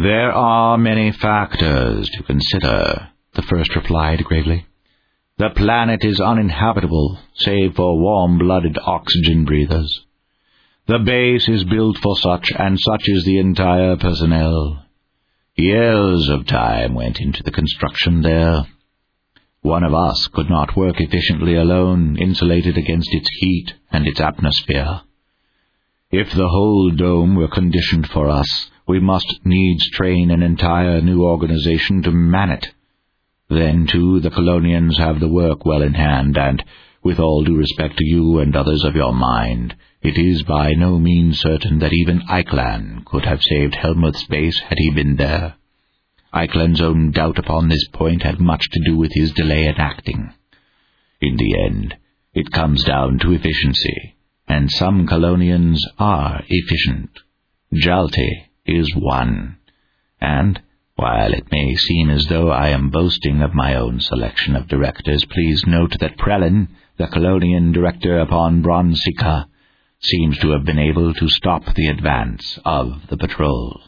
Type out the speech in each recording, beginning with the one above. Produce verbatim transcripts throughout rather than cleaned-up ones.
"There are many factors to consider," the first replied gravely. "The planet is uninhabitable, save for warm-blooded oxygen breathers. The base is built for such, and such is the entire personnel. Years of time went into the construction there. One of us could not work efficiently alone, insulated against its heat and its atmosphere. If the whole dome were conditioned for us, we must needs train an entire new organization to man it. Then, too, the Colonians have the work well in hand, and, with all due respect to you and others of your mind, it is by no means certain that even Eiklan could have saved Helmuth's base had he been there. Eiklan's own doubt upon this point had much to do with his delay in acting. In the end, it comes down to efficiency, and some Colonians are efficient. Jalti is one, and, while it may seem as though I am boasting of my own selection of directors, please note that Prelin, the Colonian director upon Bronsika, seems to have been able to stop the advance of the patrol."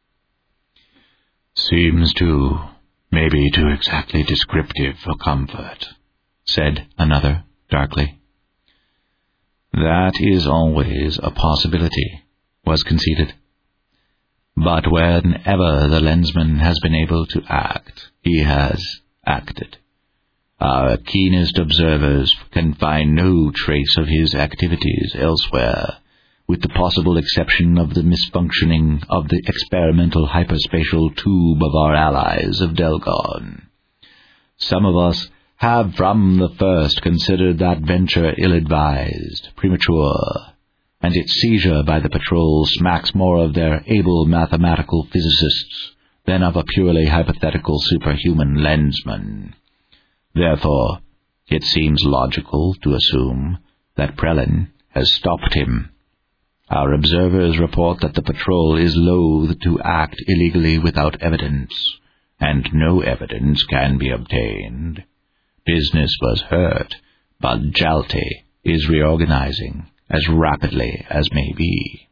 "Seems to, maybe too exactly descriptive for comfort," said another darkly. "That is always a possibility," was conceded. "But whenever the lensman has been able to act, he has acted. Our keenest observers can find no trace of his activities elsewhere, with the possible exception of the misfunctioning of the experimental hyperspatial tube of our allies of Delgon. Some of us have from the first considered that venture ill-advised, premature, and its seizure by the patrol smacks more of their able mathematical physicists than of a purely hypothetical superhuman lensman. Therefore, it seems logical to assume that Prelin has stopped him. Our observers report that the patrol is loath to act illegally without evidence, and no evidence can be obtained. Business was hurt, but Jalti is reorganizing as rapidly as may be."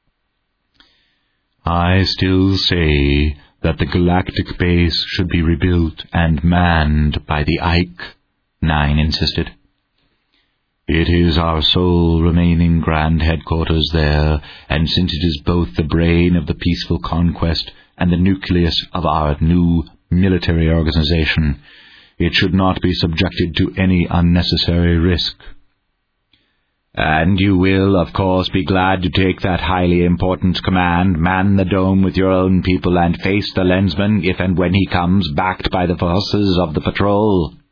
"I still say that the galactic base should be rebuilt and manned by the Ike," Nine insisted. "It is our sole remaining grand headquarters there, and since it is both the brain of the peaceful conquest and the nucleus of our new military organization, it should not be subjected to any unnecessary risk." "And you will, of course, be glad to take that highly important command, man the dome with your own people, and face the lensman if and when he comes, backed by the forces of the patrol?"